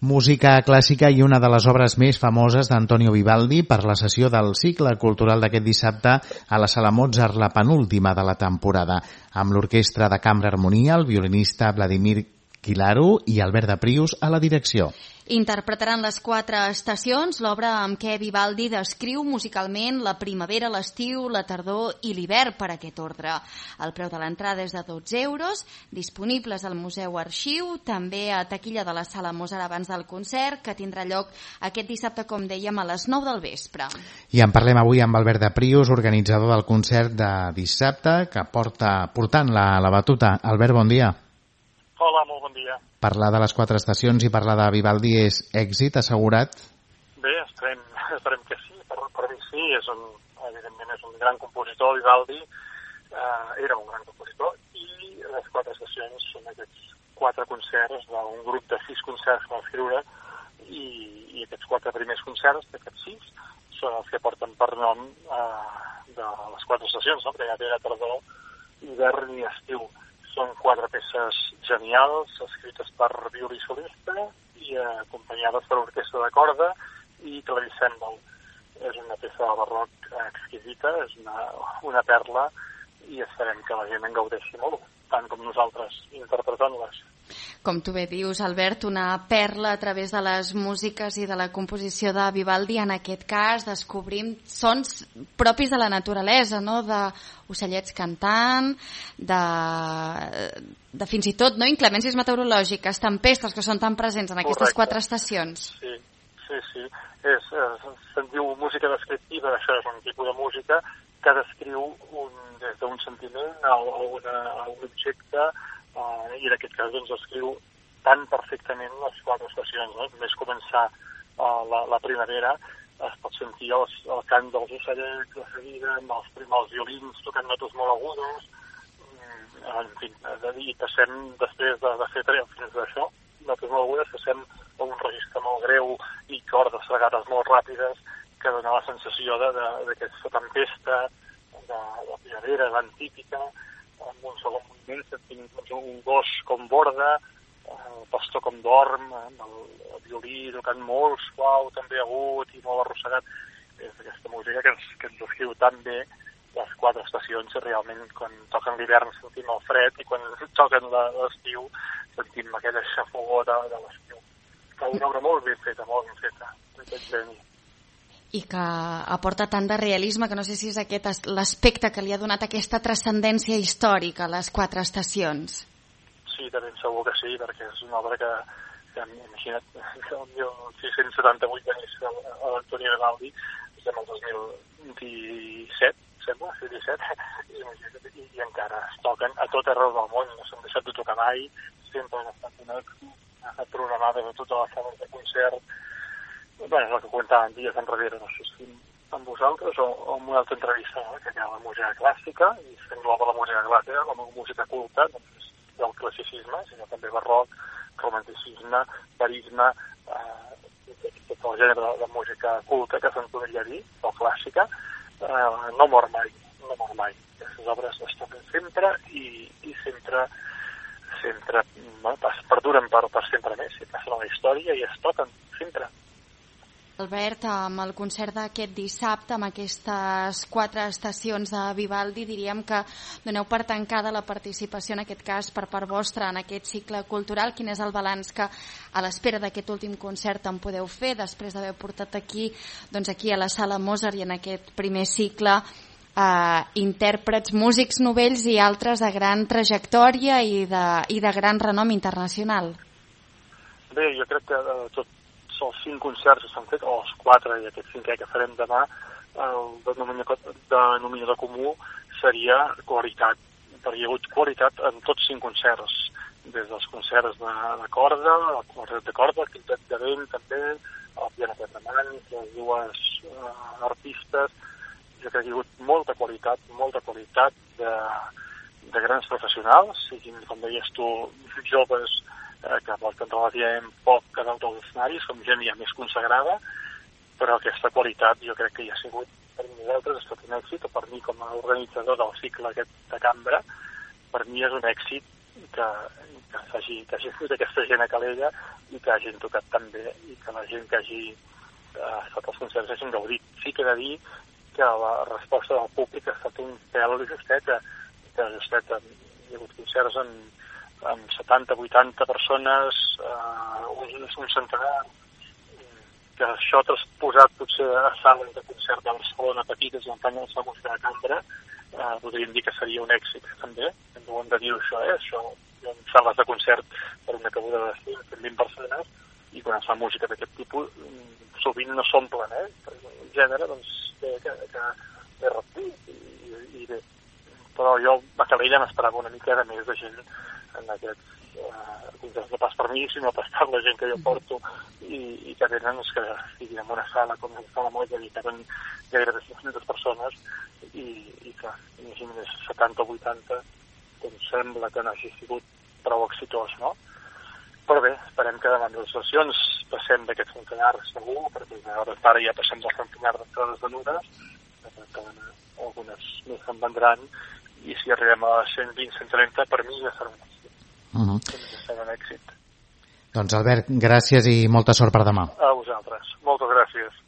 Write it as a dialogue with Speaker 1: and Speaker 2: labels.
Speaker 1: Música clàssica i una de les obres més famoses d'Antonio Vivaldi per la sessió del cicle cultural d'aquest dissabte a la Sala Mozart, la penúltima de la temporada, amb l'Orquestra de Cambra Harmonia, el violinista Vladimir Kilaru i Albert de Prius a la direcció.
Speaker 2: Interpretaran les 4 estacions, l'obra amb què Vivaldi descriu musicalment la primavera, l'estiu, la tardor i l'hivern per aquest ordre. El preu de l'entrada és de 12 euros, disponibles al Museu Arxiu, també a taquilla de la Sala Mozart abans del concert, que tindrà lloc aquest dissabte, com dèiem, a les 9 del vespre.
Speaker 1: I en parlem avui amb Albert de Prius, organitzador del concert de dissabte, que portant la batuta. Albert, bon dia.
Speaker 3: Hola, molt bon dia.
Speaker 1: Parlar de les 4 estacions i parlar de Vivaldi és èxit assegurat?
Speaker 3: Bé, esperem que sí. Per mi sí, evidentment és un gran compositor, Vivaldi, era un gran compositor, i les 4 estacions són aquests 4 concerts d'un grup de 6 concerts que va escriure, i aquests 4 primers concerts, d'aquests 6, són els que porten per nom de les 4 estacions, no? Primavera, tardor, hivern i estiu. Són 4 peces genials, escrites per violí solista i acompanyades per orquestra de corda i clavicèmbal. És una peça de barroc exquisita, és una perla, i esperem que la gent en gaudeixi molt, tant com nosaltres interpretant-les.
Speaker 2: Com tu bé dius, Albert, una perla a través de les músiques i de la composició de Vivaldi. En aquest cas descobrim sons propis de la naturalesa, no? D'ocellets cantant, de fins i tot inclemències meteorològiques, tempestes que són tan presents en aquestes 4 estacions.
Speaker 3: Sí. Se'n diu música descriptiva, això és un tipus de música que descriu des d'un sentiment a un objecte, i en aquest cas doncs escriu tan perfectament les 4 estacions, no? Només començar la primavera es pot sentir el cant dels ocellets de seguida, amb els violins tocant notes molt agudes, en fi, i passem després de fer fins d'això, notes molt agudes, passem a un registre molt greu i cordes vegades molt ràpides que dona la sensació d'aquesta tempesta de primavera, tan típica, amb un segon moviment sentim un gos com borda, el pastor com dorm, el violí tocant molt suau, també agut i molt arrossegat. És aquesta música que ens descriu tan bé les 4 estacions, i realment quan toquen l'hivern sentim el fred i quan toquen l'estiu sentim aquella xafogor de l'estiu. Una obra molt ben feta, d'aquest geni.
Speaker 2: I que aporta tant de realisme, que no sé si és aquest l'aspecte que li ha donat aquesta transcendència històrica a les 4 estacions.
Speaker 3: Sí, de ben segur que sí, perquè és una obra que imagina't, el 1678 va néixer l'Antonio Vivaldi, estem al 2027, sembla, sí, 17, i encara es toquen a tot arreu del món, no s'han deixat de tocar mai, sempre han estat un èxit, han estat programades a totes les sales de concert. Bé, és el que comentàvem dies enrere, no sé si amb vosaltres o amb una altra entrevista, no? Que hi ha la música clàssica, i s'engloba la música clàssica, la música culta, doncs del classicisme, sinó també barroc, romanticisme, verisme, tot el gènere de música culta que se'n podria dir, o clàssica, no mor mai. Aquestes obres es toquen sempre i sempre perduren per sempre més, i passen a la història i es toquen sempre.
Speaker 2: Albert, amb el concert d'aquest dissabte, amb aquestes 4 estacions de Vivaldi, diríem que doneu per tancada la participació, en aquest cas per part vostra, en aquest cicle cultural. Quin és el balanç que a l'espera d'aquest últim concert en podeu fer, després d'haver portat aquí a la Sala Mozart i en aquest primer cicle intèrprets, músics novells i altres de gran trajectòria i de gran renom internacional?
Speaker 3: Bé, jo crec que tots els 5 concerts que s'han fet, o els 4 i aquest 5è que farem demà, el denominador comú seria qualitat, perquè hi ha hagut qualitat en tots 5 concerts, des dels concerts de corda, el concert de corda, el quintet de vent també, el piano de mans, les 2 artistes. Jo crec que hi ha hagut molta qualitat de grans professionals, siguin, com deies tu, joves que porten relativament poc a dalt dels escenaris, com gent ja més consagrada, però aquesta qualitat jo crec que hi ha sigut, per nosaltres, ha estat un èxit, o per mi com a organitzador del cicle aquest de cambra, per mi és un èxit que hagi fet aquesta gent a Calella i que hagin tocat tan bé i que la gent que hagi estat als concerts hagin gaudit. Sí que he de dir que la resposta del públic ha estat un pèl justeta. Hi ha hagut concerts amb 70-80 persones, un centenar, que això transposat potser a sales de concert de Barcelona petites i l'empanya de la música de cambra, podríem dir que seria un èxit també. No ho hem de dir això, això en sales de concert per una cabuda de 20 persones, i quan es fa música d'aquest tipus sovint no s'omplen, perquè un gènere doncs té repetit i bé. Però jo a Calella m'esperava una mica de més de gent en aquests concerts, no pas per mi, sinó per la gent que jo porto i que venen que estiguin en una sala com la Sala Molla i que eren gairebé 500 persones i que, imagina't, 70 o 80 doncs sembla que no hagi sigut prou exitós, no? Però bé, esperem que davant de les sessions passem d'aquest centenar segur, perquè a hores d'ara ja passem del centenar d'entrades venudes, algunes més se'n vendran, i si arribem a 120-130, per mi ja serà un èxit. Ja serà un èxit.
Speaker 1: Doncs Albert, gràcies i molta sort per demà.
Speaker 3: A vosaltres. Moltes gràcies.